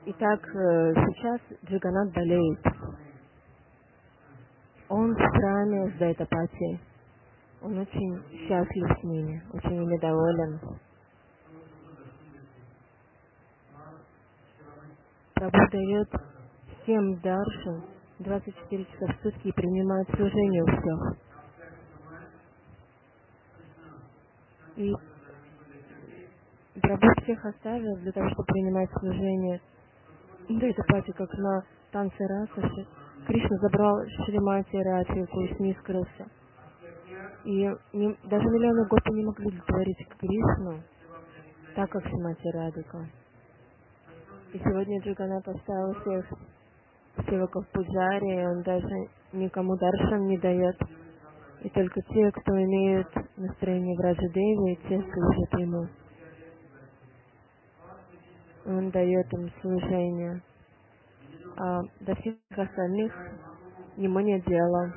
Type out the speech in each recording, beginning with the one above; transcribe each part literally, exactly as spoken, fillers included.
Итак, сейчас Джаганнат болеет. Он в храме с Дайтапати. Он очень счастлив с ними, очень ими доволен. Прабху дает всем даршан двадцать четыре часа в сутки и принимает служение у всех. И Прабху всех оставил для того, чтобы принимать служение. Дайтапати, как на танце раса, Кришна забрал Шримати Радхику и с ней скрылся. И не, даже миллионы гопи не могли удовлетворить Кришну, так как Шримати Радхика. И сегодня Джаганнат оставил всех севаков пуджари, он даже никому даршан не дает. И только те, кто имеют настроение Враджадеви, те служат ему. Он дает им служение. А до всех остальных ему нет дела.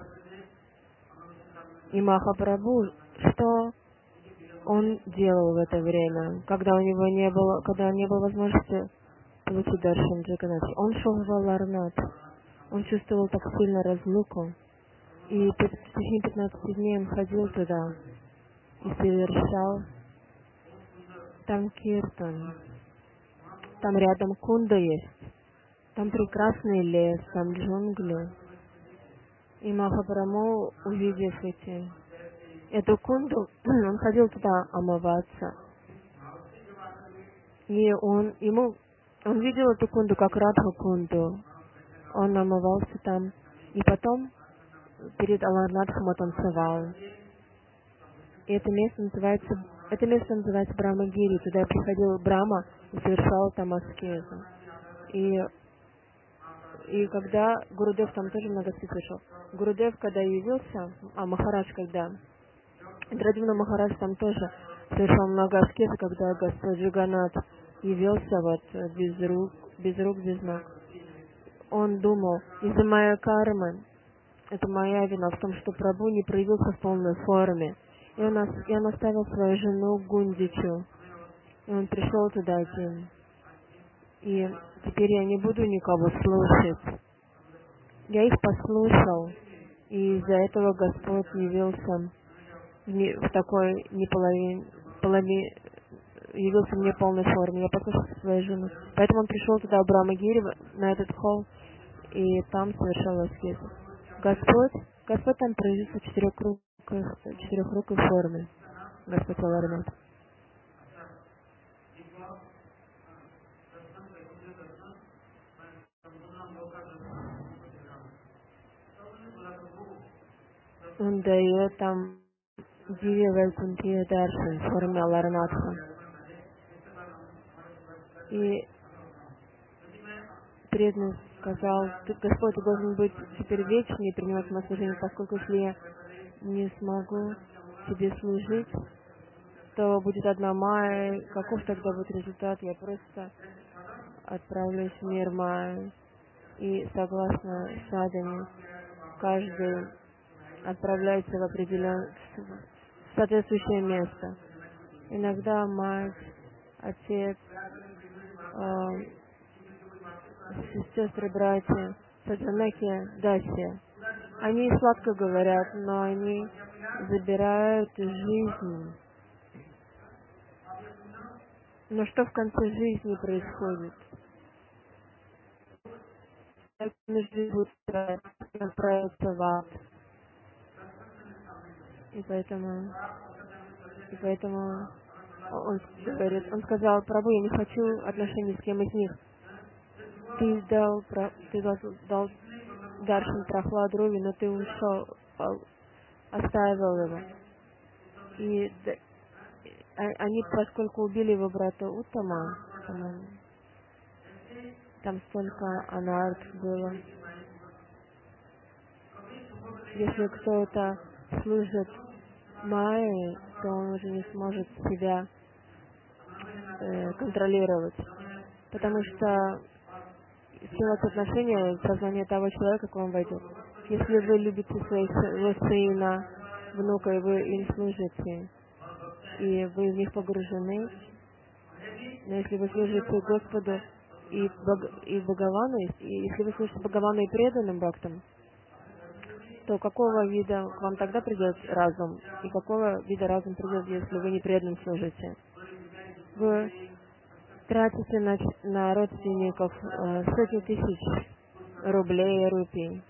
И Махапрабху, что он делал в это время, когда у него не было, когда не было возможности получить даршан Джаганнати? Он шел в Валарнат. Он чувствовал так сильно разлуку. И в течение пятнадцати дней он ходил туда и совершал там киртан. Там рядом кунда есть. Там прекрасный лес, там джунгли. И Махапрабху, увидев эти, эту кунду, он ходил туда омываться. И он, ему, он видел эту кунду как Радха-кунду. Он омывался там. И потом перед Аларнатхом он танцевал. И это место называется, это место называется Брамагири. Туда приходил Брахма и совершал там аскезу. И, и когда Гурудев там тоже много раз пришел. Гурудев, когда явился, а Махарадж когда, Драдивна Махарадж там тоже совершал много аскезы, когда Господь Джаганнат явился вот без рук, без рук, без ног. Он думал, из-за моей кармы, это моя вина в том, что Прабху не проявился в полной форме. И он, и он оставил свою жену Гундичу. И он пришел туда один. И теперь я не буду никого слушать. Я их послушал. И из-за этого Господь явился не, в такой неполовин, полови, явился в неполной форме. Я послушал свою жену. Поэтому он пришел туда в Брамагири, на этот холл, и там совершал аскезу. Господь, Господь там проявился в четырехрукой, четырехрукой форме. Господь Валарнат. Он дает там Дивья Вайкунтхия Даршан в форме Аларнатха. И преданный сказал, ты, Господь, ты должен быть теперь вечный и принимать мое служение, поскольку если я не смогу тебе служить, то будет одна майя. Каков тогда будет результат? Я просто отправлюсь в мир майя. И согласно садами, каждый отправляется в определенное соответствующее место. Иногда мать, отец, э, сестры, братья, Саджанаки, Даси, они сладко говорят, но они забирают жизнь. Но что в конце жизни происходит? Жизнь будет отправиться в ад. И поэтому, и поэтому он говорит, он сказал, Прабху, я не хочу отношений с кем из них. Ты дал, ты дал, дал Даршан Прахладруви, но ты ушел, оставил его. И они, поскольку убили его брата Уттама, там столько анарт было. Если кто-то служит майе, то он уже не сможет себя э, контролировать. Потому что сила отношения в сознание того человека к вам войдет. Если вы любите своего сына, внука, и вы им служите, и вы в них погружены, но если вы служите Господу, и, Баг, и Бхагавану, и если вы служите Бхагавану и преданным бхактам, то какого вида к вам тогда придет разум? И какого вида разум придет, если вы не преданным служите? Вы тратите на, на родственников э, сотни тысяч рублей и рупий.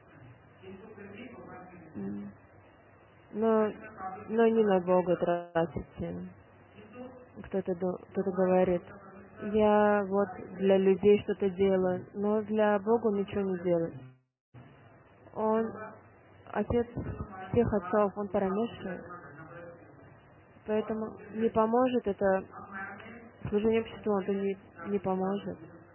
Но, но не на Бога тратите. Кто-то, кто-то говорит, я вот для людей что-то делаю, но для Бога ничего не делает. Он отец всех отцов, он Парамешвар. Поэтому не поможет это служение обществу, это не, не поможет.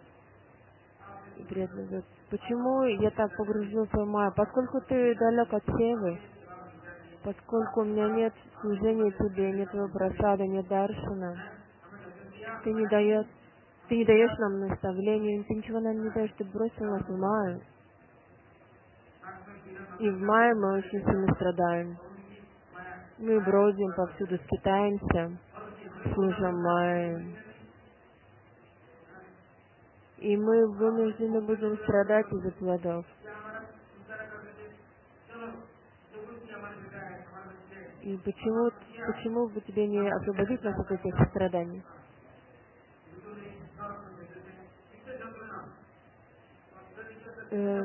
Почему я так погрузился в Майю? Поскольку ты далек от Севы, поскольку у меня нет служения тебе, нет твоего просада, нет даршана, ты не даешь, ты не даешь нам наставления, ты ничего нам не даешь, ты бросил нас в Майю. И в мае мы очень сильно страдаем. Мы бродим повсюду, скитаемся, служим Майе. И мы вынуждены будем страдать из-за плодов. И почему, почему бы тебе не освободить нас от этих страданий? Э,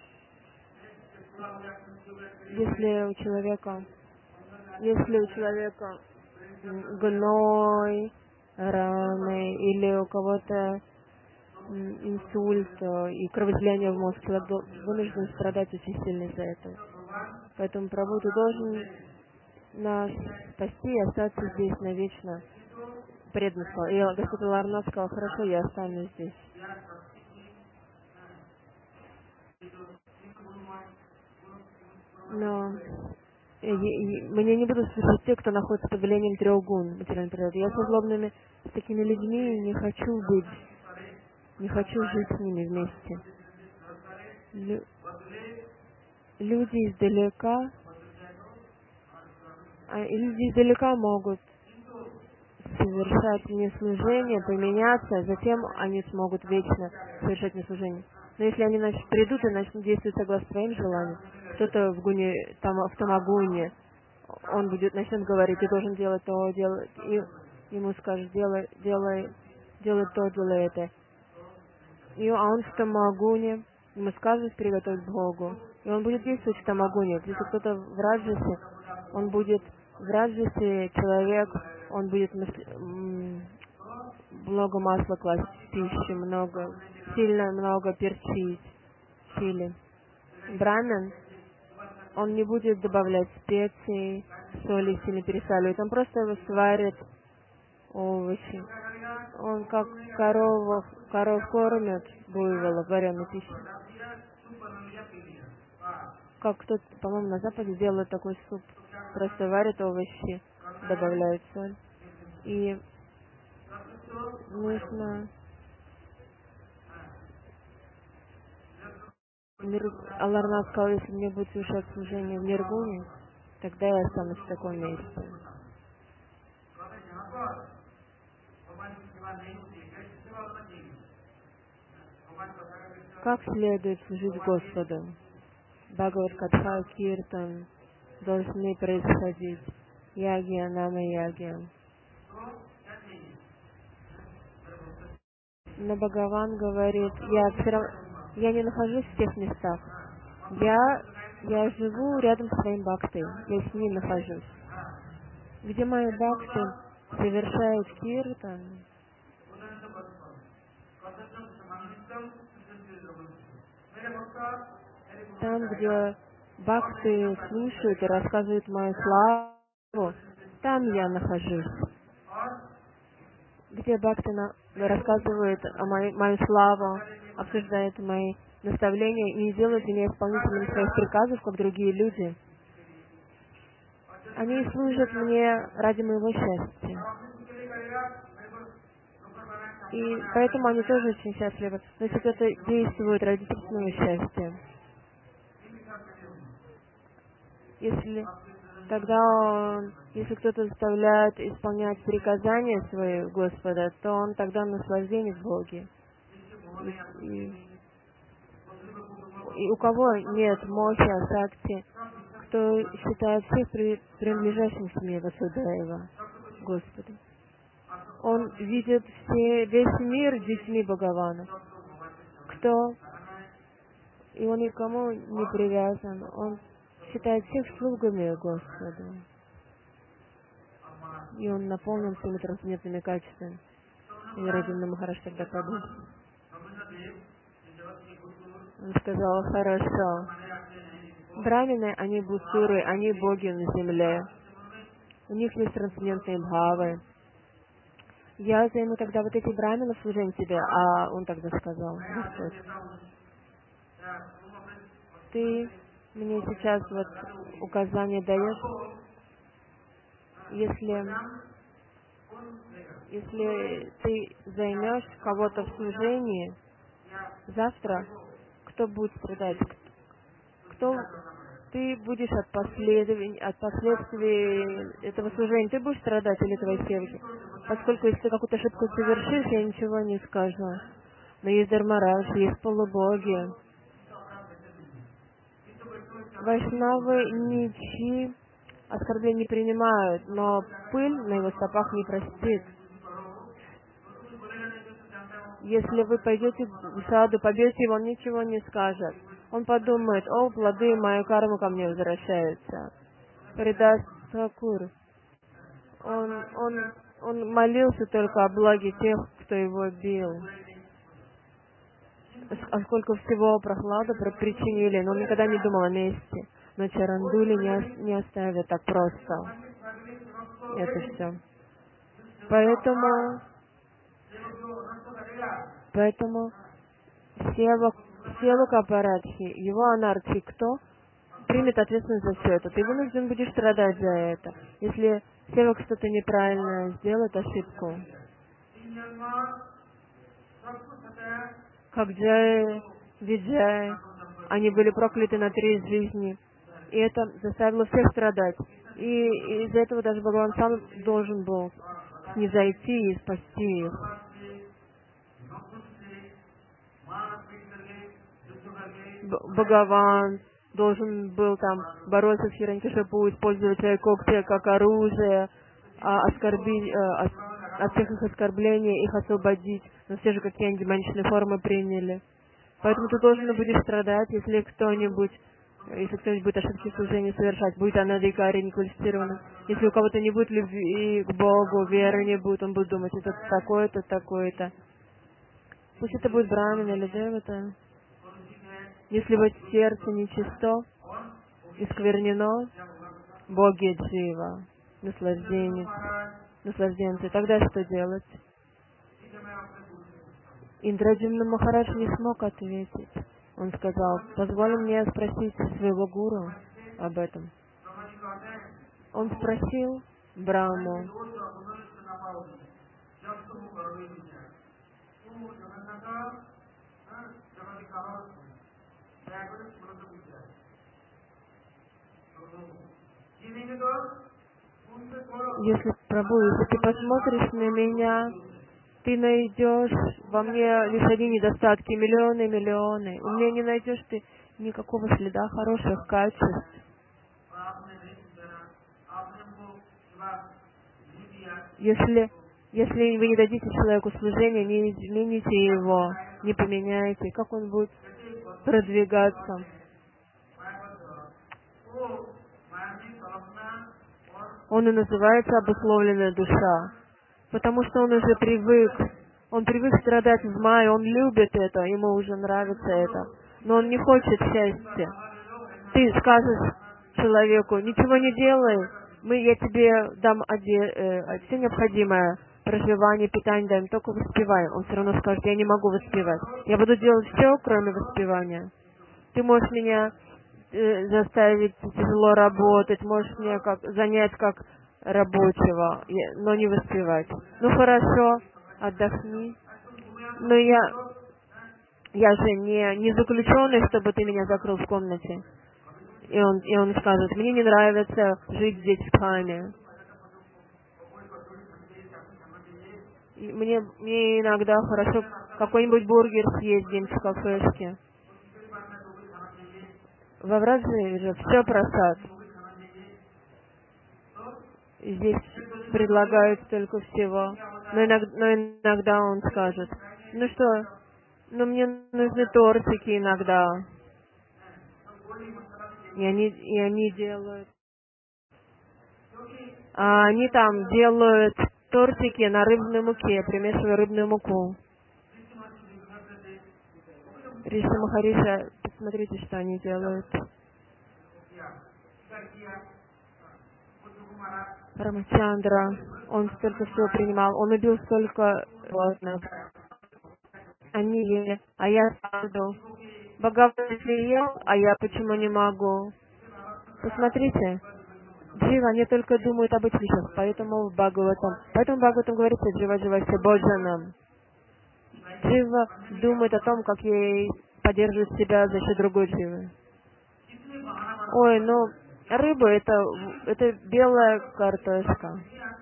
если у человека, если у человека гной, раны или у кого-то инсульт и кровоизлияние в мозг, человек вынужден страдать очень сильно из-за этого. Поэтому Прабху, ты должен нас спасти и остаться здесь навечно. Преданно сказал. И Господь Ларнат сказал, хорошо, я останусь здесь. Но и, и, мне не будут слушать те, кто находится под влиянием трех гун материальной природы. Я со злобными, с такими людьми не хочу быть, не хочу жить с ними вместе. Лю, люди издалека, а, люди издалека могут совершать мне служение, поменяться, затем они смогут вечно совершать мне служение. Но если они нач... придут и начнут действовать согласно своим желаниям, кто-то в гуне, там, в тамагуне, он будет начнет говорить, ты должен делать то, делать, и ему скажут, делай, делай, делай то, делай это. И, а он в тамагуне, ему скажут приготовить к Богу, и он будет действовать в тамагуне. Если кто-то в раджасе, он будет в раджасе человек, он будет много масла класть в пищу, много, сильно много перчить, чили. Брамин, он не будет добавлять специй, соли, сильно пересаливать, он просто его сварит, овощи. Он как коров, коров кормят, буйволов, вареной пищей. Как кто-то, по-моему, на Западе делают такой суп. Просто варят овощи, добавляют соль. И нужно... Алларнат сказал, если мне будет совершать служение в Ниргуне, тогда я останусь в таком месте. Как следует служить Господу? Бхагават Катха, Киртан должны происходить. Ягья, нама ягья. Но Бхагаван говорит, я, все равно, я не нахожусь в тех местах. Я, я живу рядом с своим бхактой. Я с ним нахожусь. Где мои бхакты совершают киртан, там, где бхакты слушают и рассказывают мою славу, там я нахожусь. Где бхакты на... рассказывают о моей, мою славу, обсуждают мои наставления и не делают меня исполнителем своих приказов, как другие люди. Они служат мне ради моего счастья. И поэтому они тоже очень счастливы. Но если кто-то действует ради собственного счастья, если тогда он, если кто-то заставляет исполнять приказания свои Господа, то он тогда наслаждение в Боге. И, и, и у кого нет мохи, асакти, кто считает всех при, принадлежащим семье Васудева, Господи. Он видит все, весь мир детьми Бхагавана. Кто, и он никому не привязан, он считает всех слугами Господа. И он наполнен всеми трансцендентными качествами. И Раджендра Махарадж тогда подумал. Он сказал: хорошо. Брамины, они бусуры, они боги на земле. У них есть трансцендентные бхавы. Я займу тогда вот эти брамины в служении тебе. А он тогда сказал: Господь, ты мне сейчас вот указание даешь, если, если ты займешь кого-то в служении, завтра кто будет страдать? Кто? Ты будешь от последствий, от последствий этого служения, ты будешь страдать или твоей севки? Поскольку если ты какую-то ошибку совершишь, я ничего не скажу. Но есть Дharmaraj, есть полубоги. Вайшнавы ничьи оскорбления не принимают, но пыль на его стопах не простит. Если вы пойдете в саду, побьете его, он ничего не скажет. Он подумает: о, плоды моей кармы ко мне возвращаются. Предаст Thakura. Он, он, он молился только о благе тех, кто его бил. А сколько всего прохлады причинили, но он никогда не думал о мести. Но Чарандули не, не оставят так просто. Это все. Поэтому, поэтому Сева, Севака Парадхи, его анархи, кто примет ответственность за все это? Ты вынужден будешь страдать за это. Если Севак что-то неправильно сделает, ошибку. Как Джай, Виджай, они были прокляты на три жизни. И это заставило всех страдать. И из-за этого даже Бхагаван сам должен был снизойти и спасти их. Бхагаван должен был там бороться с Хиранькишапу, использовать свои когти как оружие, оскорбить, от всех их оскорблений, их освободить. Но все же какие-нибудь демоничные формы приняли. Поэтому ты должен будешь страдать, если кто-нибудь, если кто-нибудь будет ошибки в служении совершать, будет анадикари не квалифицированным. Если у кого-то не будет любви к Богу, веры не будет, он будет думать: это такое-то, такое-то. Пусть это будет брамин или девата. Если вот сердце нечисто, исквернено, боги джива, наслаждение, наслажденцы, тогда что делать? Индраджимна Махарадж не смог ответить. Он сказал: позволь мне спросить своего гуру об этом. Он спросил Брахму: если, Прабху, если ты посмотришь на меня, ты найдешь во мне лишь одни недостатки, миллионы, миллионы. У меня не найдешь ты никакого следа хороших качеств. Если, если вы не дадите человеку служения, не измените его, не поменяете, как он будет продвигаться? Он и называется обусловленная душа, потому что он уже привык. Он привык страдать в мае, он любит это, ему уже нравится это, но он не хочет счастья. Ты скажешь человеку: ничего не делай, мы, я тебе дам оде, э, все необходимое, проживание, питание даем, только воспевай. Он все равно скажет: я не могу воспевать. Я буду делать все, кроме воспевания. Ты можешь меня э, заставить тяжело работать, можешь меня как, занять как рабочего, но не воспевать. Ну хорошо, отдохни. Но я, я же не, не заключенный, чтобы ты меня закрыл в комнате. И он, и он скажет: мне не нравится жить здесь в Дхаме. Мне, мне иногда хорошо какой-нибудь бургер съездим в кафешке. Во Враджи же все просад. Здесь предлагают столько всего. Но иногда, но иногда он скажет: ну что, ну мне нужны тортики иногда. И они, и они делают. А они там делают тортики на рыбной муке, примешивая рыбную муку. Риши Махариша, посмотрите, что они делают. Рамачандра, он столько всего принимал, он убил столько животных. Они ели, а я саду. Бхагаван ел, а я почему не могу? Посмотрите, Джива, они только думают об этих вещах, поэтому в Бхагаватам, поэтому в Бхагаватам говорится: Джива, Джива, все боджанам. Джива думает о том, как ей поддерживать себя за счет другой Дживы. Ой, ну, рыба это, это белая картошка.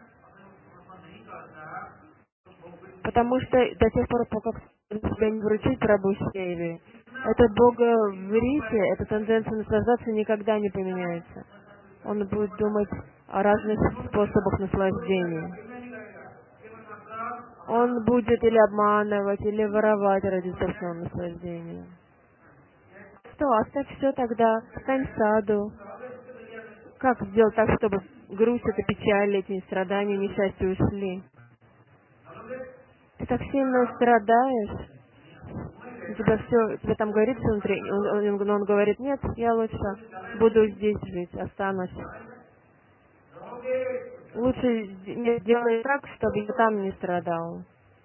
Потому что до тех пор, пока себя не вручить Прабху Севе, это Бога в рите, эта тенденция наслаждаться никогда не поменяется. Он будет думать о разных способах наслаждения. Он будет или обманывать, или воровать ради собственного наслаждения. Что, оставь все тогда, стань в саду. Как сделать так, чтобы грусть, это печаль, эти страдания, несчастья ушли? Ты так сильно страдаешь, у тебя все, тебе там горит все внутри, он, он, он говорит: нет, я лучше буду здесь жить, останусь. Лучше сделай так, чтобы я там не страдал.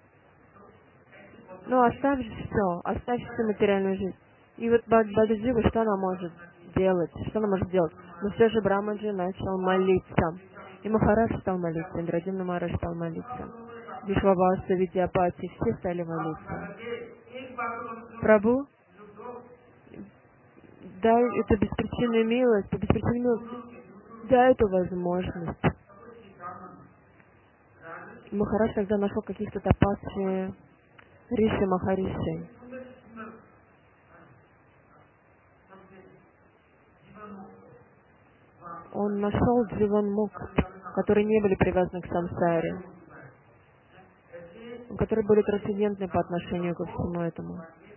Ну, оставь все, оставь всю материальную жизнь. И вот Бададжива, что она может делать? Что она может делать? Но все же Брамаджи начал молиться. И Махарадж стал молиться, Индрадимна Махарадж стал молиться. Вишваваса, Видьяпати, все стали молиться. Прабху, дай эту беспричинную милость, по беспричинной милости, дай эту возможность. Махарадж тогда нашел каких-то тапасши Риши Махариши. Он нашел Дживан Мукт, которые не были привязаны к самсаре, которые были трансцендентны по отношению ко всему этому.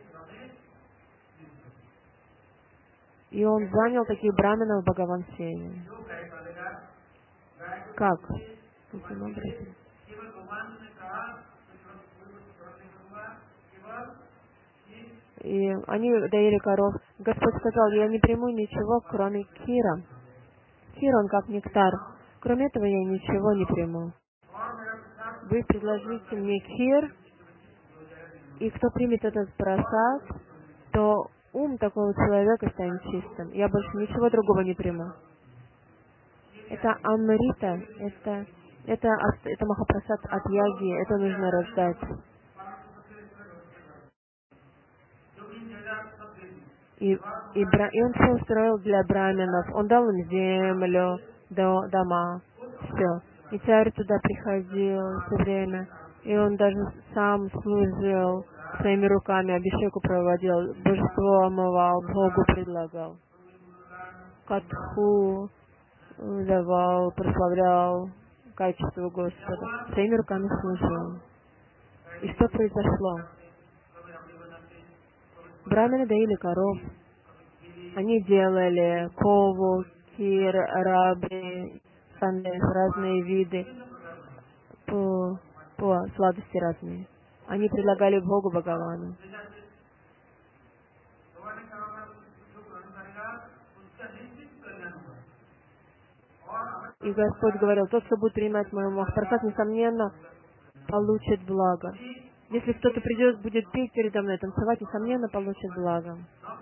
И он занял таких браминов в Бхагаван-севе. Как? Каким образом? И они доели коров. Господь сказал: я не приму ничего, кроме кира. Кир, он как нектар. Кроме этого я ничего не приму. Вы предложите мне кир, и кто примет этот просад, то ум такого человека станет чистым. Я больше ничего другого не приму. Это амрита, это, это, это махапрасад от яги, это нужно раздать. И, и, бра, и он все устроил для браминов. Он дал им землю, до, дома, все. И царь туда приходил все время. И он даже сам служил своими руками, абишеку проводил, божество омывал, Богу предлагал. Катху давал, прославлял качество Господа. Своими руками служил. И что произошло? Брамины доили коров. Они делали кову, кир, рабри, сандес, разные виды по, по сладости разные. Они предлагали Богу Бхагавану. И Господь говорил: тот, кто будет принимать мой махапрасад, несомненно, получит благо. Если кто-то придет, будет петь передо мной, танцевать, несомненно, получит благо.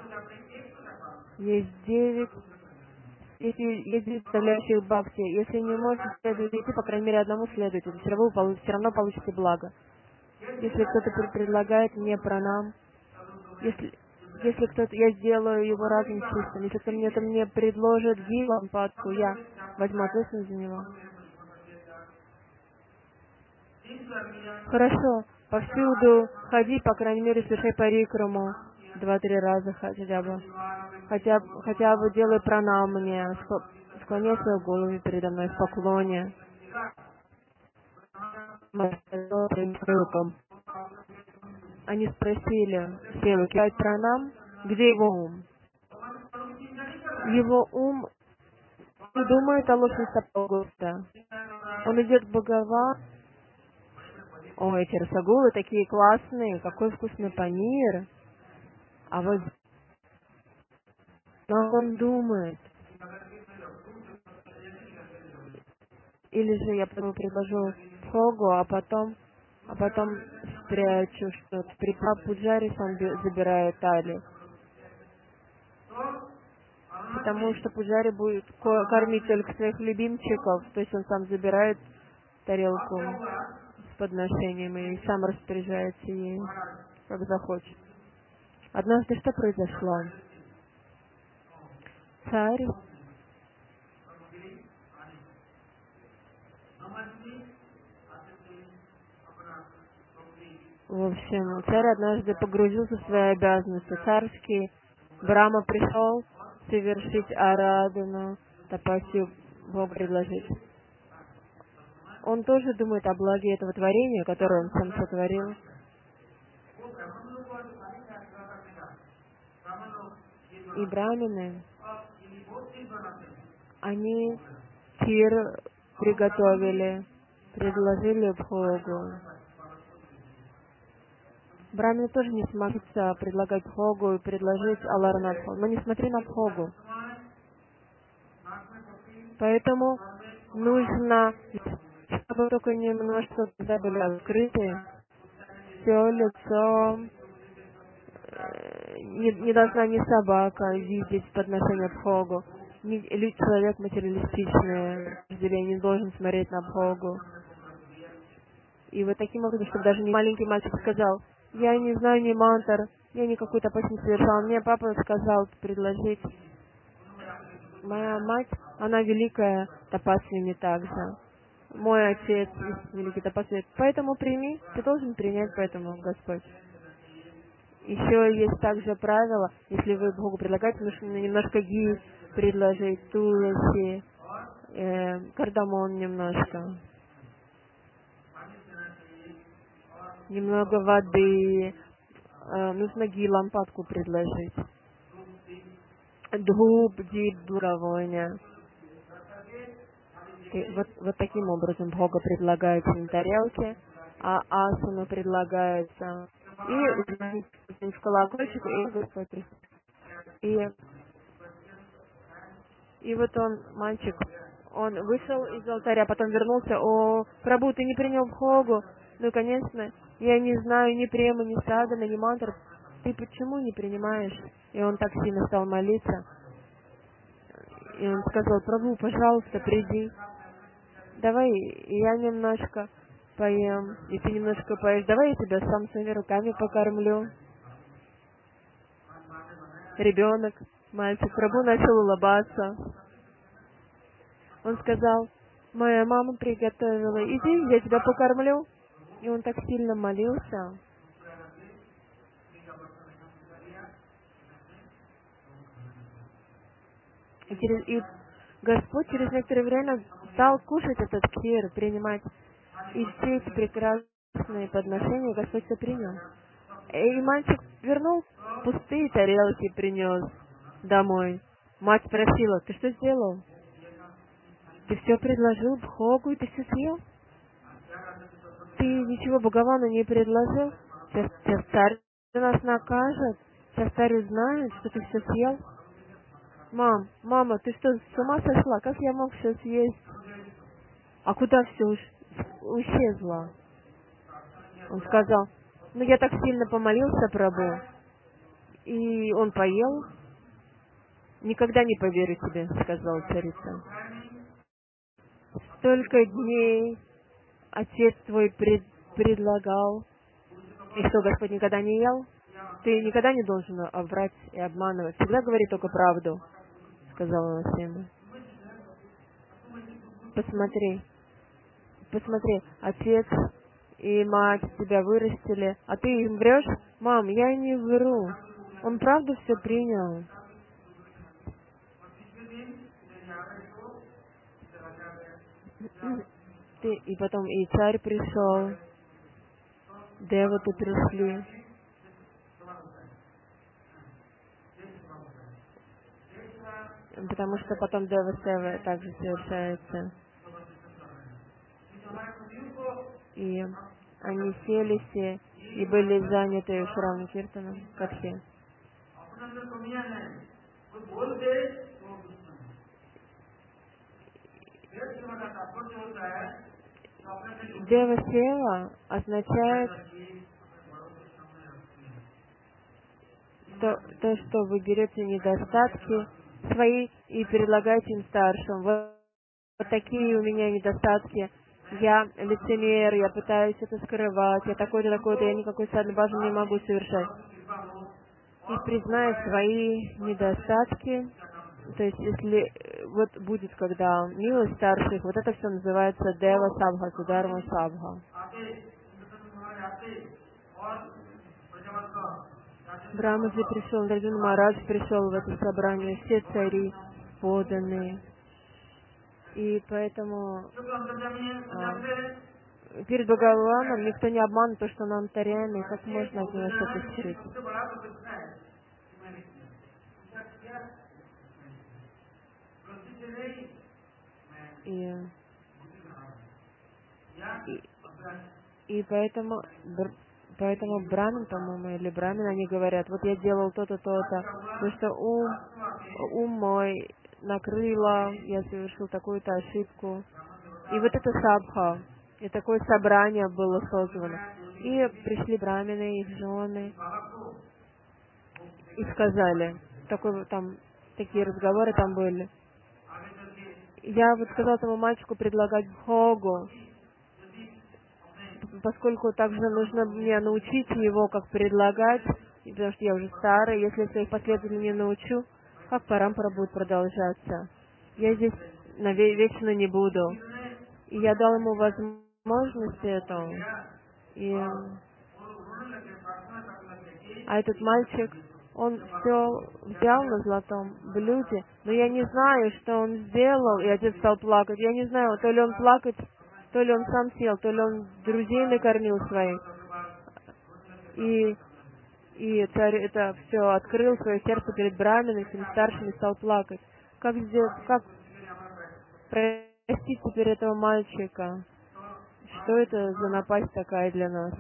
Есть девять, если есть девять составляющих бхакти. Если не можете следовать, идти, по крайней мере, одному следуйте, все равно, вы все равно получите благо. Если кто-то предлагает мне пранам, если, если кто-то, я сделаю его разум чистым. Если кто-то мне, это мне предложит гивам падку, я возьму ответственность за него. Хорошо, повсюду ходи, по крайней мере, совершай парикраму два-три раза хотя бы. Хотя, хотя бы делай пранам мне, склоняй свою голову передо мной в поклоне. Они спросили Севаки, пранам, где его ум? Его ум не думает о лошади Саппагуста. Он идет к Бхагаван. О, эти расагулы такие классные, какой вкусный панир. А вот что он думает? Или же я ему предложу фогу, а потом, а потом спрячу что-то. При Пуджаре сам забирает талию. Потому что Пуджари будет кормить только своих любимчиков, то есть он сам забирает тарелку с подношением и сам распоряжается ей, как захочет. Однажды что произошло? Царь В общем, царь однажды погрузился в свои обязанности царские. Брахма пришел совершить арадхану, тапасию Богу предложить. Он тоже думает о благе этого творения, которое он сам сотворил. И брамины, они тир приготовили, предложили Богу. Брамины тоже не смогут предлагать Богу и предложить Аларнатху. Но не смотри на Богу. Поэтому нужно, чтобы только немножко туда были открыты, все лицо, не, не должна ни собака видеть подношение Богу, ни человек материалистичный, не должен смотреть на Богу. И вот таким образом, чтобы даже не маленький мальчик сказал: я не знаю ни мантр, я никакую тапасию не совершал. Мне папа сказал предложить. Моя мать, она великая тапасвини также. Мой отец великий тапасвини. Поэтому прими, ты должен принять, поэтому Господь. Еще есть также правило, если вы Богу предлагаете, нужно немножко ги предложить, туласи, э, кардамон немножко. Немного воды, э, нужно ги лампадку предложить. Дхуп, дип, дуравоня. Вот, вот таким образом Бога предлагается на тарелке, а асану предлагается. И в колокольчик, и Господь. И, и вот он, мальчик, он вышел из алтаря, потом вернулся: о, Прабху, ты не принял Богу? Ну, конечно, я не знаю ни према, ни садана, ни мантр. Ты почему не принимаешь? И он так сильно стал молиться. И он сказал: Прабху, пожалуйста, приди. Давай я немножко поем, и ты немножко поешь. Давай я тебя сам своими руками покормлю. Ребенок, мальчик, Прабху начал улыбаться. Он сказал: моя мама приготовила, иди, я тебя покормлю. И он так сильно молился. И, через, и Господь через некоторое время стал кушать этот кхир, принимать. И все эти прекрасные подношения Господь все принял. И мальчик вернул пустые тарелки, принес домой. Мать спросила: ты что сделал? Ты все предложил Богу, и ты все съел? Ты ничего Бхагавану не предложил? Сейчас, сейчас царь нас накажет. Сейчас царь узнает, что ты все съел. Мам, мама, ты что, с ума сошла? Как я мог все съесть? А куда все уж исчезло? Он сказал: ну я так сильно помолился, Прабху. И он поел. Никогда не поверю тебе, сказал царица. Столько дней отец твой пред, предлагал. И что, Господь никогда не ел? Ты никогда не должен врать и обманывать. Всегда говори только правду, сказала она всем. Посмотри, посмотри, отец и мать тебя вырастили, а ты им врешь? Мам, я не вру. Он правда все принял. Ты, и потом и царь пришел, деваты пришли. Потому что потом Дева Сева также совершается. И они сели все и были заняты Шравана Киртаном, Катхи. Дева Сева означает то, то, что вы берете недостатки свои и предлагаете им старшим. Вот, вот такие у меня недостатки. Я лицемер, я пытаюсь это скрывать, я такой-то, такой-то, я никакой садхана баджан не могу совершать. И признай свои недостатки. То есть, если вот будет, когда милость старших, вот это все называется Дева Сабха, Сударма Сабха. Брамаджи пришел, Раджун Махарадж пришел в это собрание, все цари поданные. И поэтому а, перед Бхагаваном никто не обманет то, что он антарьями, как можно от него что-то скрыть. И, и, и поэтому, поэтому брамин, по-моему, или брамин, они говорят, вот я делал то-то, то-то, потому что ум, ум мой накрыло, я совершил такую-то ошибку. И вот это сабха, и такое собрание было создано. И пришли брамины, их жены, и сказали, такой, там, такие разговоры там были. Я вот сказал этому мальчику предлагать бхогу, поскольку также нужно мне научить его, как предлагать, потому что я уже старый, если я своих последователей не научу, как парампара будет продолжаться. Я здесь навечно не буду. И я дал ему возможность эту. И... А этот мальчик, он все взял на золотом блюде, но я не знаю, что он сделал, и отец стал плакать. Я не знаю, то ли он плакать, то ли он сам съел, то ли он друзей накормил своих. И, и царь это все открыл, свое сердце перед брамином, перед старшими, стал плакать. Как сделать, как простить теперь этого мальчика? Что это за напасть такая для нас?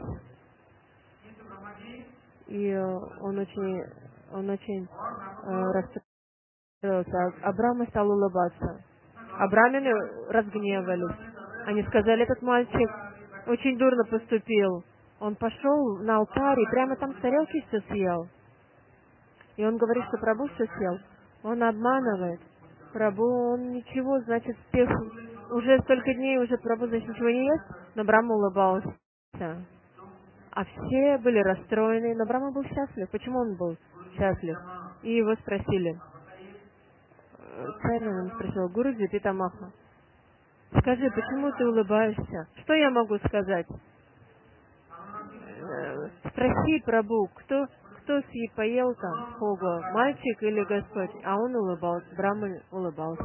И он очень, он очень э, расстроился. Абрама стал улыбаться. А брамины разгневались. Они сказали, этот мальчик очень дурно поступил. Он пошел на алтарь и прямо там с тарелки все съел. И он говорит, что Прабху все съел. Он обманывает. Прабху, он ничего, значит, тех, уже столько дней уже Прабху, значит, ничего не ест. Но Брахма улыбался. А все были расстроены, но Брахма был счастлив. Почему он был счастлив? И его спросили. Царь он спросил, Гуруджи Питамаха, скажи, почему ты улыбаешься? Что я могу сказать? Спроси Прабху, кто, кто съел, поел там хогу, мальчик или Господь? А он улыбался, Брахма улыбался.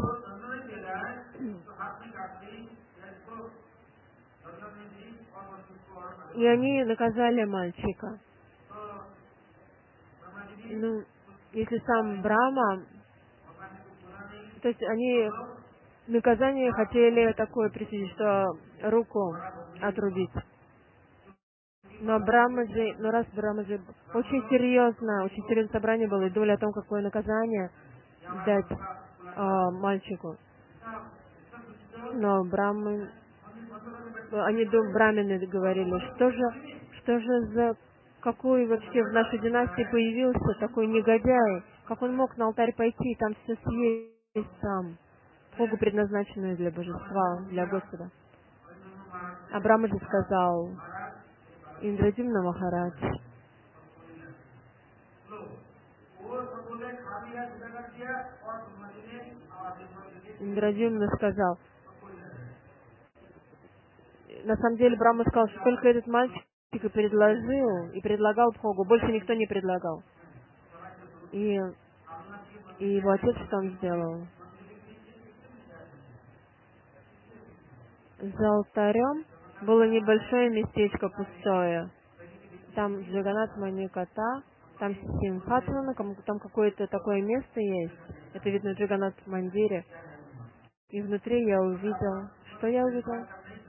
И они наказали мальчика. Ну, если сам Брахма, то есть они наказание хотели такое присудить, что руку отрубить. Но Брамаджи, ну раз Брамаджи очень серьезно, очень серьезное собрание было, и думали о том, какое наказание дать э, мальчику. Но Брамы, они брамины говорили, что же, что же за какой вообще в нашей династии появился такой негодяй, как он мог на алтарь пойти и там все съесть сам, Богу предназначенную для божества, для Господа. А Брамаджи сказал, Индрадюмна Махарадж, Индрадюмна сказал, на самом деле Брахма сказал, что только этот мальчик и предложил, и предлагал Богу, больше никто не предлагал. И, и его отец что он сделал? За алтарем было небольшое местечко пустое. Там Джаганат Маниката, там Симхатвана, там какое-то такое место есть. Это видно в Джаганат Мандире. И внутри я увидел... Что я увидел?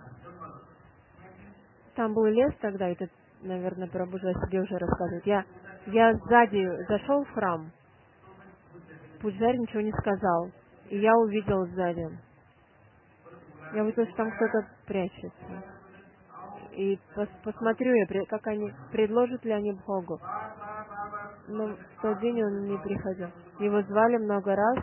Там был лес тогда, это, наверное, Прабхупада о себе уже рассказывает. Я, я сзади зашел в храм, пуджари ничего не сказал, и я увидел сзади. Я увидел, что там кто-то прячется. И пос, посмотрю я, как они, предложат ли они Богу. Но в тот день он не приходил. Его звали много раз.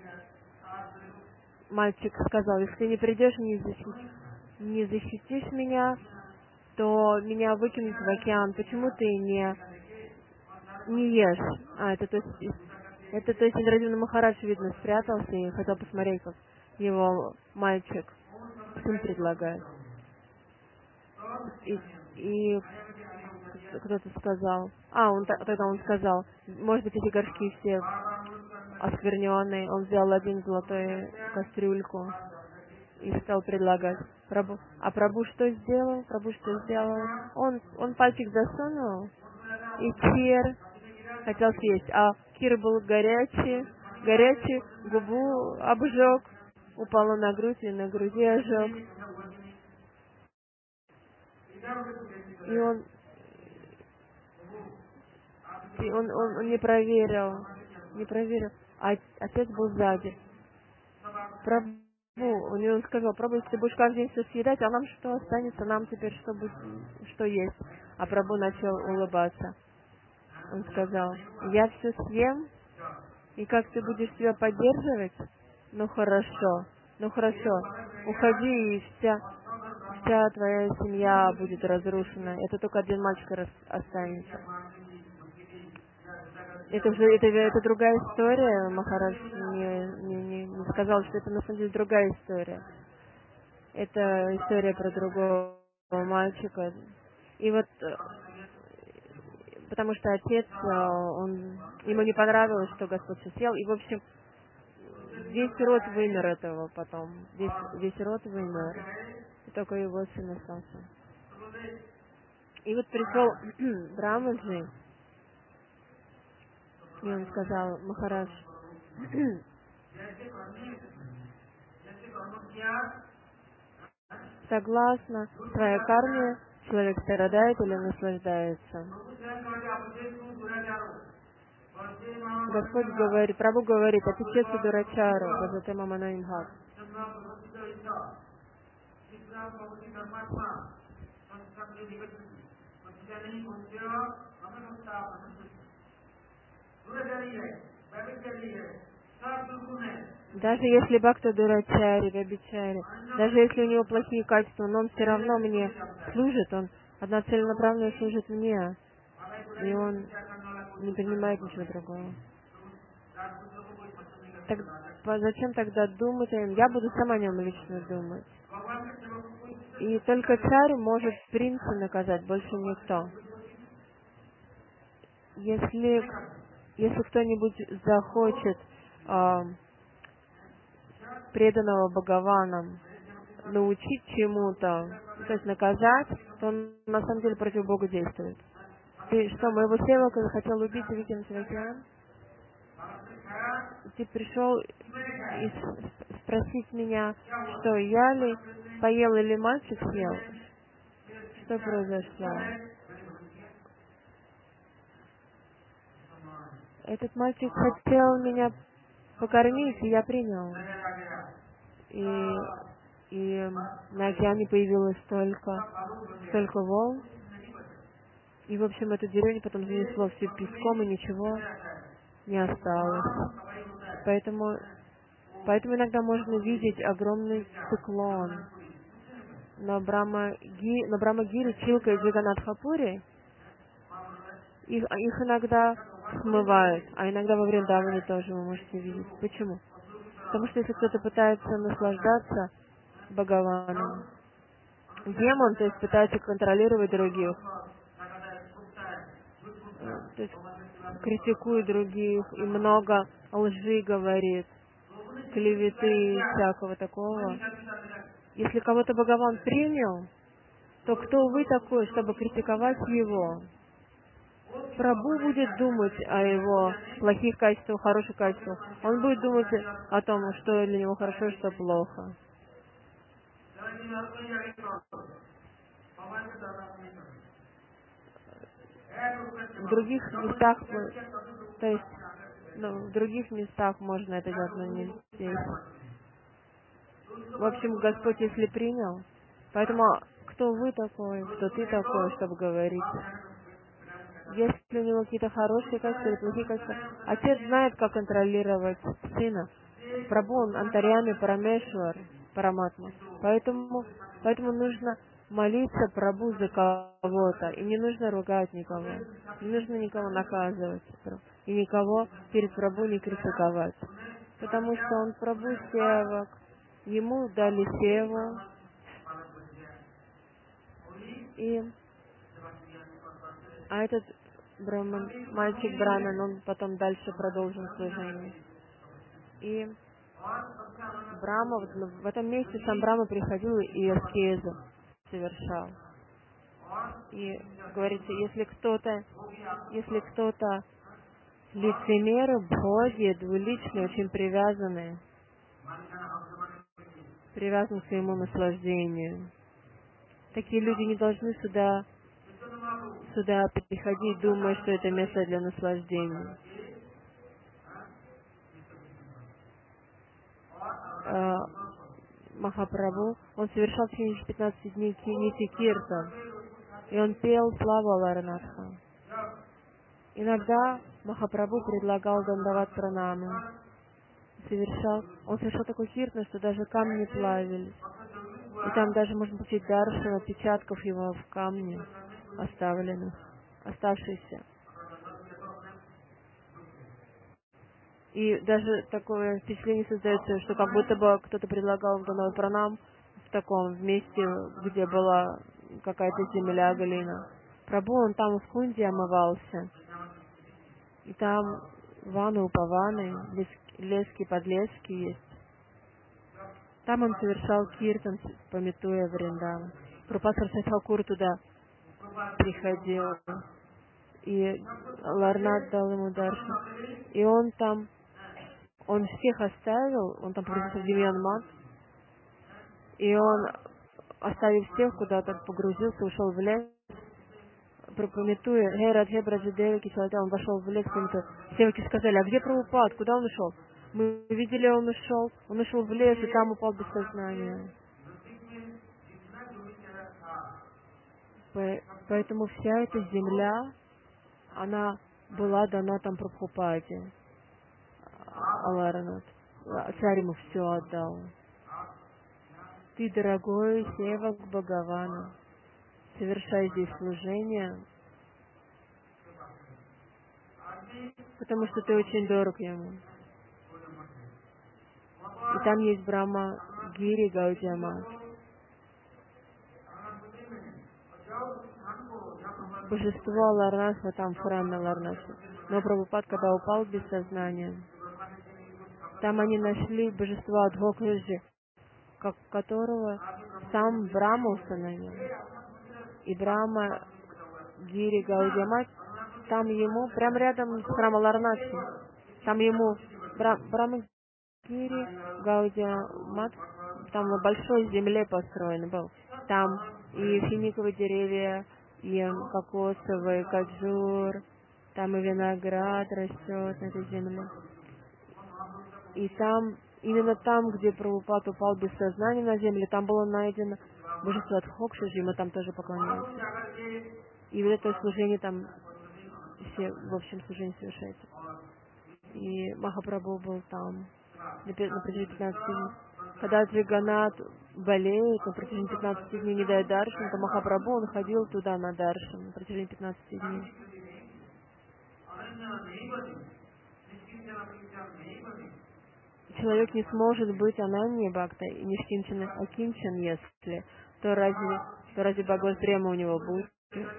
Мальчик сказал, если ты не придешь, не защитишь, не защитишь меня, то меня выкинут в океан. Почему ты не, не ешь? А, это то есть, это, то есть Индрадивна Махарадж, видно, спрятался и хотел посмотреть, как его мальчик сын предлагает. И, и кто-то сказал, а, он, тогда он сказал, может быть, эти горшки все оскверненные. Он взял один золотой кастрюльку и стал предлагать. Прабу. А Прабу что сделал? Прабу что сделал? Он, он пальчик засунул, и кир хотел съесть. А кир был горячий, горячий, губу обжег, упала на грудь и на груди ожег. И он, и он, он, он не проверил, не проверил. А отец был сзади. Прабу, у него сказал, Прабу, если ты будешь каждый день все съедать, а нам что останется, нам теперь что, будет, что есть? А Прабу начал улыбаться. Он сказал, я все съем, и как ты будешь себя поддерживать? Ну хорошо, ну хорошо, уходи, и вся, вся твоя семья будет разрушена. Это только один мальчик останется. Это уже это, это другая история. Махарадж не, не, не, не сказал, что это на самом деле другая история. Это история про другого мальчика. И вот потому что отец, он, ему не понравилось, что Господь все съел. И, в общем, весь род вымер этого потом. Весь, весь род вымер. И только его сын остался. И вот пришел Брамаджи, и он сказал, Махарадж, согласно твоей карме, человек страдает или наслаждается. Господь говорит, Прабху говорит, отечество Дурачару, Бхагавате Маманаимхат. Даже если Бхакта Дурачари, Вябичари, даже если у него плохие качества, но он все равно мне служит, он одноцеленаправленно служит мне, и он не принимает ничего другого. Так зачем тогда думать о нем? Я буду сама о нем лично думать. И только царь может принца наказать, больше никто. Если, если кто-нибудь захочет э, преданного Бхагаванам научить чему-то, то есть наказать, то он на самом деле против Бога действует. Ты что, моего севака захотел убить Викин Святян? Ты пришел и спросить меня, что я ли поел или мальчик съел? Что произошло? Этот мальчик хотел меня покормить, и я принял. И, и на океане появилось столько, столько волн. И, в общем, эту деревню потом занесло все песком, и ничего не осталось. Поэтому, поэтому иногда можно видеть огромный циклон. На Брахмагире, на Брахмагире, Чилка и Джаганатхапуре их, их иногда смывают, а иногда во Вриндаване тоже вы можете видеть. Почему? Потому что если кто-то пытается наслаждаться Бхагаваном, демон, то есть пытается контролировать других, то есть критикует других и много лжи говорит, клеветы и всякого такого. Если кого-то Бхагаван принял, то кто вы такой, чтобы критиковать его? Прабху будет думать о его плохих качествах, хороших качествах. Он будет думать о том, что для него хорошо, что плохо. В других местах, то есть, ну, в других местах можно это делать, но не здесь. В общем, Господь, если принял, поэтому кто вы такой, кто ты такой, чтобы говорить? Если у него какие-то хорошие качества или плохие качества, Отец знает, как контролировать Сына. Прабху, он Антарьями, Парамешвар, Параматма. Поэтому, поэтому нужно молиться Прабху за кого-то, и не нужно ругать никого, не нужно никого наказывать, и никого перед Прабху не критиковать. Потому что он Прабху севак, ему дали севу, и а этот браман, мальчик Браман, он потом дальше продолжил служение. И Брахма, вот в этом месте сам Брахма приходил и аскезу совершал. И говорится, если кто-то, если кто-то лицемеры, боги, двуличные, очень привязанные, привязан к своему наслаждению, такие люди не должны сюда, сюда приходить, думая, что это место для наслаждения. Махапрабху, он совершал в течение пятнадцати дней нити киртан, и он пел славу Аларнатха. Иногда Махапрабху предлагал дандават пранамы. Совершал, он совершал такой киртан, что даже камни плавились. И там даже можно получить даршан отпечатков его в камне, оставленных, оставшихся. И даже такое впечатление создается, что как будто бы кто-то предлагал дандават пранам в таком, в месте, где была какая-то земля, глина. Прабху, он там в Кунде омывался. И там ваны, упаваны, лески, подлески есть. Там он совершал киртан, пометуя Вриндаван. Прабхупад Сарасвати туда приходил. И Ларнат дал ему даршан. И он там, он всех оставил, он там погрузился в Девьянмат. И он, оставив всех, куда-то погрузился, ушел в лес. Пометуя, Хей Радхе Браджадеви Кишалата, он вошел в лес, пометуя. Севаки сказали, а где Прабхупад? Куда он ушел? Мы видели, он ушел. Он ушел в лес, и там упал без сознания. Поэтому вся эта земля, она была дана там Прабхупаде. Аларанат. Царь ему все отдал. Ты, дорогой севак Бхагавана, совершай здесь служение, потому что ты очень дорог ему. И там есть Брахма Гири Гаудиамат. Божество Ларнаса там в храме Ларнаса. Но Прабхупад, когда упал без сознания, там они нашли божество Адхокрижи, как которого сам Брахма установил. И Брахма Гири Гаудиамат, там ему, прямо рядом с храмом Ларнаси, там ему Бра, Брахма Гири Гаудиамат, там на большой земле построен был. Там и финиковые деревья, и кокосовый, каджур, там и виноград растет на этой земле. И там, именно там, где Прабхупад упал без сознания на земле, там было найдено божество Адхокшиджи, и мы там тоже поклоняемся. И вот это служение там, все, в общем, служение совершается. И Махапрабху был там на протяжении пятнадцати дней. Когда Джиганат болеет, на протяжении пятнадцати дней не дает даршан, то Махапрабху, он ходил туда на даршан на протяжении пятнадцати дней. Человек не сможет быть ананья бхакта и ништинчана акинчан, если то разве, то разве Бхагават Према у него будет?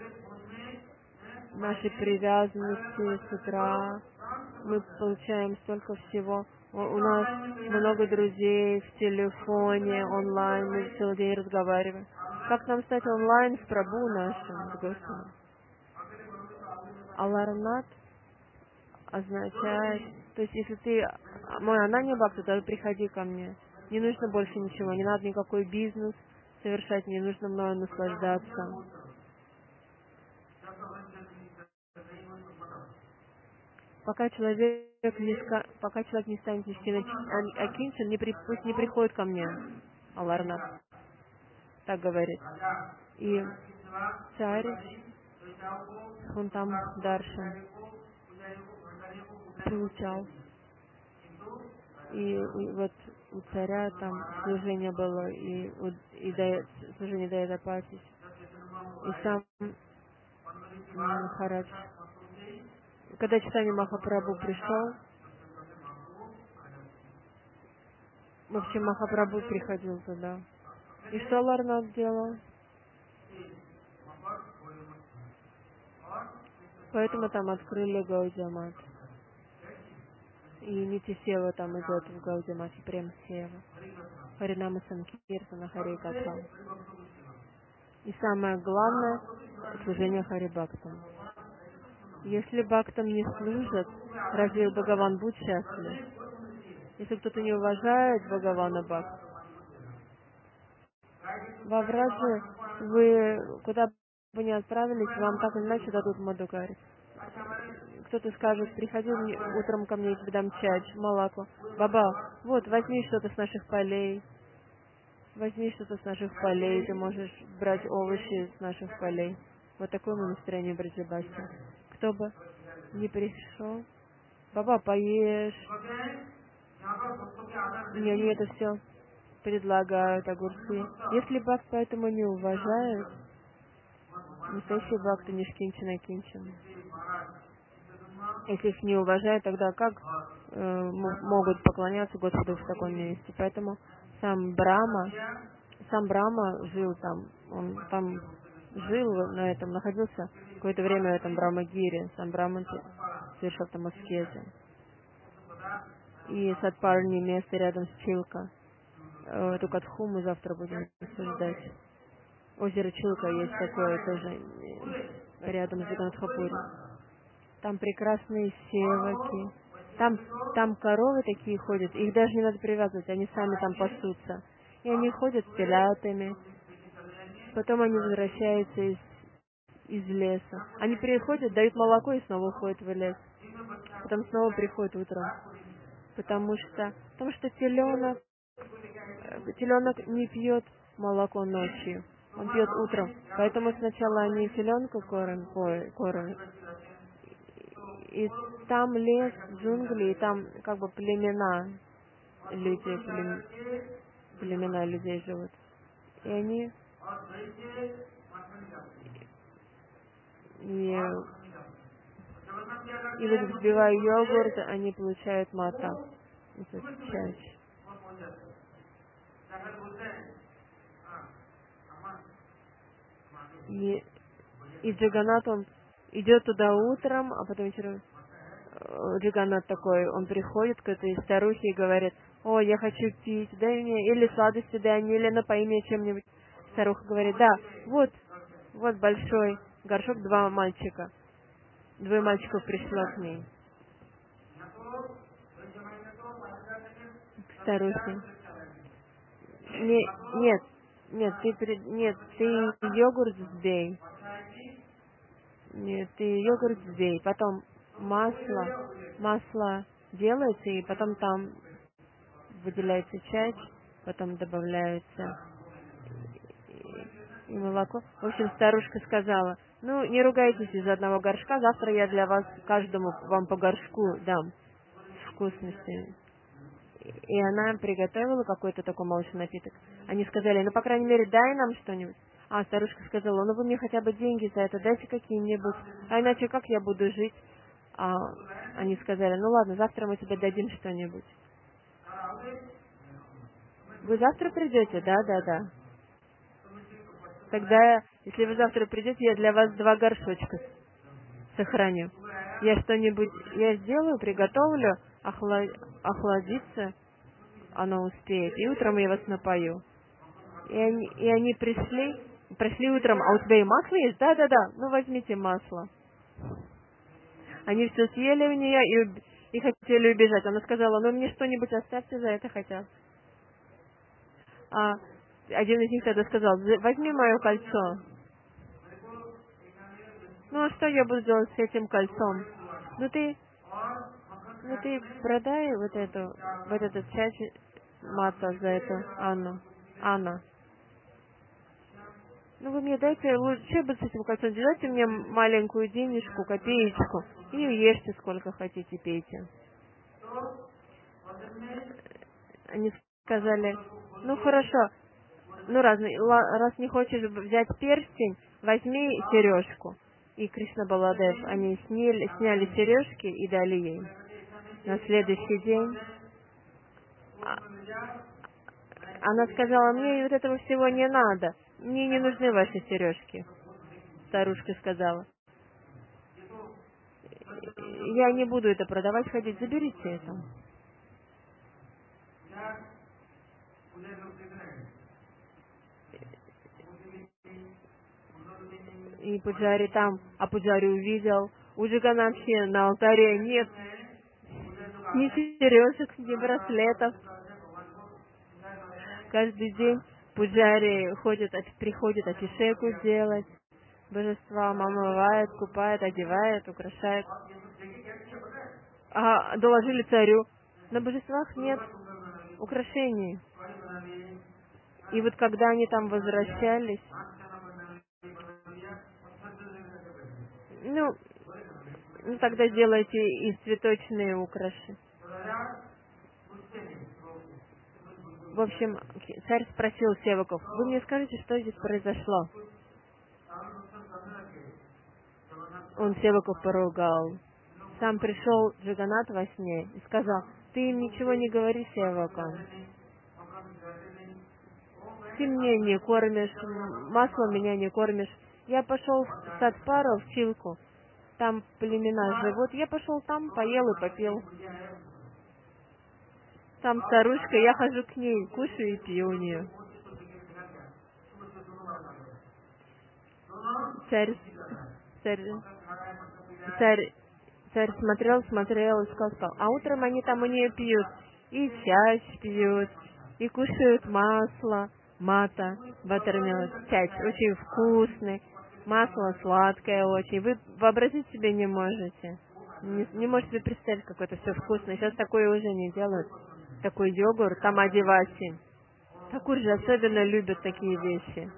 Наши привязанности с утра, мы получаем столько всего. У, у нас много друзей в телефоне, онлайн, мы целый день разговариваем. Как нам стать онлайн с Прабху нашим, с Господом? Аларнат означает, то есть если ты мой Ананья Бхакта, то приходи ко мне. Не нужно больше ничего, не надо никакой бизнес совершать, не нужно мною наслаждаться. Пока человек не, ска... Пока человек не станет нести окинчен, не при... пусть не приходит ко мне. Аларнат так говорит. И царь, он там дальше приучал. И, и вот у царя там служение было, и, и до, служение Даяда Патис. И сам Махарадж. Когда Чайтанья Махапрабху пришел, вообще Махапрабху приходил туда. И что Ларнат сделал? Поэтому там открыли Гаудия Мат. И Нити Сева там идет в Гаудия Мат, и Прем Сева. Харинама Санкиртана, Хари Катха. И самое главное — служение Хари Бхактам. Если Бхактам не служат, разве Бхагаван будет счастлив? Если кто-то не уважает Бхагавана Бхакта, во Враджи вы куда бы ни отправились, вам так или иначе дадут Мадукари. Кто-то скажет: приходи мне, утром ко мне, я тебе дам чай, молоко. Баба, вот, возьми что-то с наших полей. Возьми что-то с наших полей, ты можешь брать овощи с наших полей. Вот такое мы настроение в Браджабасе. Кто бы не пришел, баба, поешь. Не, они это все предлагают, огурцы. Если бхакт поэтому не уважает, настоящий бхакта не шкинчина кинчина. Если их не уважают, тогда как э, могут поклоняться Господу в таком месте? Поэтому сам Брахма, сам Брахма жил там, он там жил на этом, находился какое-то время в этом Брахмагире, сам Брахма совершил там аскезы. И Сатпарни место рядом с Чилка. Эту катху мы завтра будем обсуждать. Озеро Чилка есть такое тоже рядом с Джаганатхапури. Там прекрасные севаки. Там, там коровы такие ходят, их даже не надо привязывать, они сами там пасутся. И они ходят с телятами. Потом они возвращаются из, из леса. Они приходят, дают молоко и снова уходят в лес. Потом снова приходят утром. Потому что, потому что теленок, теленок не пьет молоко ночью. Он пьет утром. Поэтому сначала они теленка кормят, кормят. И там лес, джунгли, и там как бы племена, люди, плем... племена людей живут. И они и, и вот взбивая йогурт, они получают мата. Это чай. И, и Джаганат, он идет туда утром, а потом вечером Джаганат такой, он приходит к этой старухе и говорит: о, я хочу пить, дай мне, или сладости дай мне, или напои меня чем-нибудь. Старуха говорит: да, вот, вот большой горшок, два мальчика. Двое мальчиков пришло к ней. К старухе. Не, нет, нет, ты, нет, ты йогурт взбей. Нет, ты йогурт взбей. Потом масло, масло делается, и потом там выделяется чай, потом добавляется и молоко. В общем, старушка сказала: ну, не ругайтесь из одного горшка, завтра я для вас, каждому вам по горшку дам вкусности. И она приготовила какой-то такой молочный напиток. Они сказали: ну, по крайней мере, дай нам что-нибудь. А старушка сказала: ну, вы мне хотя бы деньги за это дайте какие-нибудь, а иначе как я буду жить? А они сказали: ну, ладно, завтра мы тебе дадим что-нибудь. Вы завтра придете? Да, да, да. Тогда, если вы завтра придете, я для вас два горшочка сохраню. Я что-нибудь, я сделаю, приготовлю, охла- охладится, оно успеет, и утром я вас напою. И они, и они пришли, пришли утром, а у тебя и масло есть? Да-да-да, ну возьмите масло. Они все съели у нее и, уб- и хотели убежать. Она сказала, ну мне что-нибудь оставьте за это хотят. А один из них тогда сказал, возьми мое кольцо. Ну а что я буду делать с этим кольцом? Ну ты, ну ты продай вот эту, вот этот часть мата за эту Анну. Анна. Ну вы мне дайте, лучше, что бы с этим кольцом, дайте мне маленькую денежку, копеечку, и ешьте сколько хотите, пейте. Они сказали, ну хорошо, ну раз, раз не хочешь взять перстень, возьми сережку. И Кришна Баладев, они сняли, сняли сережки и дали ей. На следующий день она сказала, мне вот этого всего не надо, мне не нужны ваши сережки. Старушка сказала, я не буду это продавать, ходить, заберите это. И Пуджари там, а Пуджари увидел, у Джаганатхи на алтаре нет ни сережек, ни браслетов. Каждый день Пуджари ходит, приходит абхишеку делать, божества омывает, купает, одевает, украшает. А доложили царю, на божествах нет украшений. И вот когда они там возвращались, ну, ну тогда сделайте и цветочные украши. В общем, царь спросил севаков, вы мне скажите, что здесь произошло? Он севаков поругал. Сам пришел Джаганат во сне и сказал, ты им ничего не говори, севакам. Ты мне не кормишь, маслом меня не кормишь. Я пошел в Сатпару, в Чилку. Там племена живут. Я пошел там, поел и попил. Там старушка, я хожу к ней, кушаю и пью у нее. Царь, царь, царь, царь смотрел, смотрел и сказал, а утром они там у нее пьют, и чай пьют, и кушают масло, мата, баттермилк, чай очень вкусный, масло сладкое очень. Вы вообразить себе не можете. Не, не можете представить, как это все вкусно. Сейчас такое уже не делают. Такой йогурт, там адиваси. Такур же особенно любят такие вещи.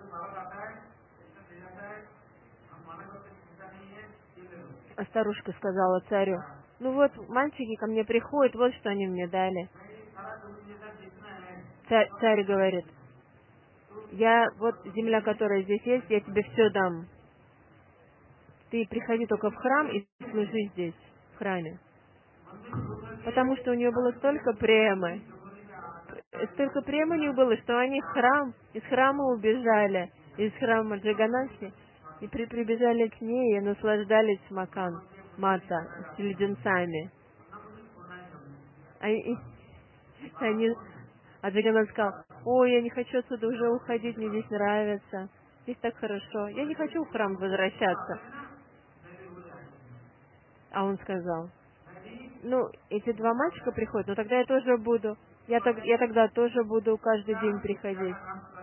А старушка сказала царю, ну вот, мальчики ко мне приходят, вот что они мне дали. Царь, царь говорит, я, вот земля, которая здесь есть, я тебе все дам. Ты приходи только в храм и служи здесь, в храме. Потому что у нее было столько премы. Столько премы у нее было, что они в храм, из храма убежали, из храма Джаганатхи, и при, прибежали к ней и наслаждались макан, мата, с леденцами. Они, они, а Джаганат сказал, ой, я не хочу отсюда уже уходить, мне здесь нравится, здесь так хорошо, я не хочу в храм возвращаться. А он сказал, ну, эти два мальчика приходят, но тогда я тоже буду, я, так, я тогда тоже буду каждый день приходить.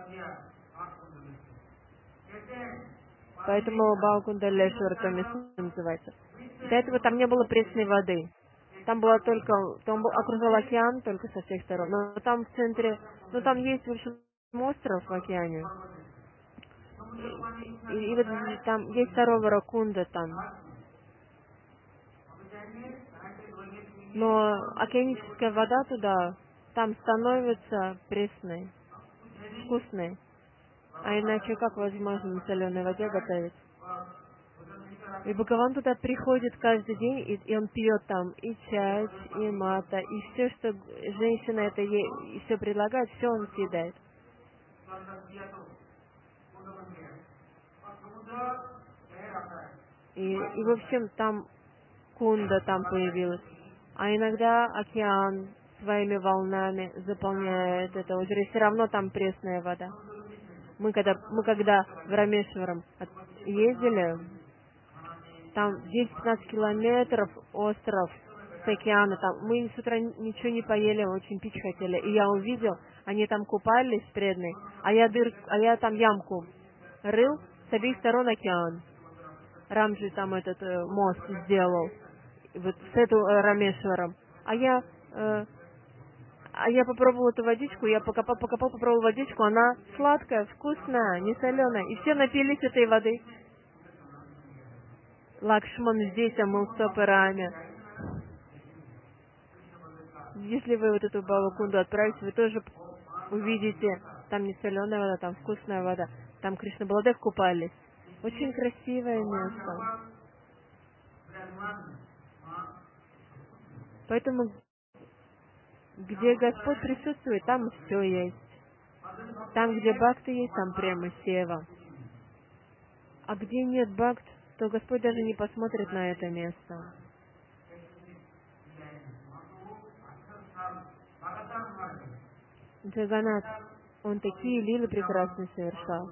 Поэтому Баукундалешвара то место называется. До этого там не было пресной воды. Там была только, там был, окружал океан только со всех сторон. Но там в центре, ну там есть, в общем, остров в океане. И, и вот там есть саровара Кунда там. Но океаническая вода туда, там становится пресной, вкусной. А иначе как возможно на соленой воде готовить? И Бхагаван туда приходит каждый день, и, и он пьет там и чай, и мата, и все, что женщина это ей, и все предлагает, все он съедает. И, и в общем, там кунда там появилась. А иногда океан своими волнами заполняет это озеро, и все равно там пресная вода. Мы когда, мы когда в Рамешварам ездили, там десять-пятнадцать километров остров с океана, там мы с утра ничего не поели, очень пить хотели. И я увидел, они там купались с преданной, а я, дыр, а я там ямку рыл, с обеих сторон океан. Рамджи там этот э, мост сделал, вот с этим э, Рамешваром. А я, э, а я попробовала эту водичку, я покопал, покопал, попробовал водичку, она сладкая, вкусная, не соленая. И все напились этой воды. Лакшман здесь омыл стопы Раме. Если вы вот эту Балакунду отправите, вы тоже увидите, там не соленая вода, там вкусная вода. Там Кришна Баладев купались. Очень красивое место. Поэтому, где Господь присутствует, там все есть. Там, где бхакти есть, там према сева. А где нет бхакт, то Господь даже не посмотрит на это место. Джаганат, он такие лилы прекрасные совершал.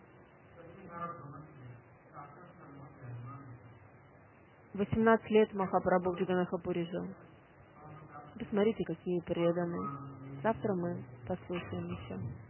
восемнадцать лет Махапрабху в Джаганатхапури жил. Посмотрите, какие преданные. Завтра мы послушаем еще.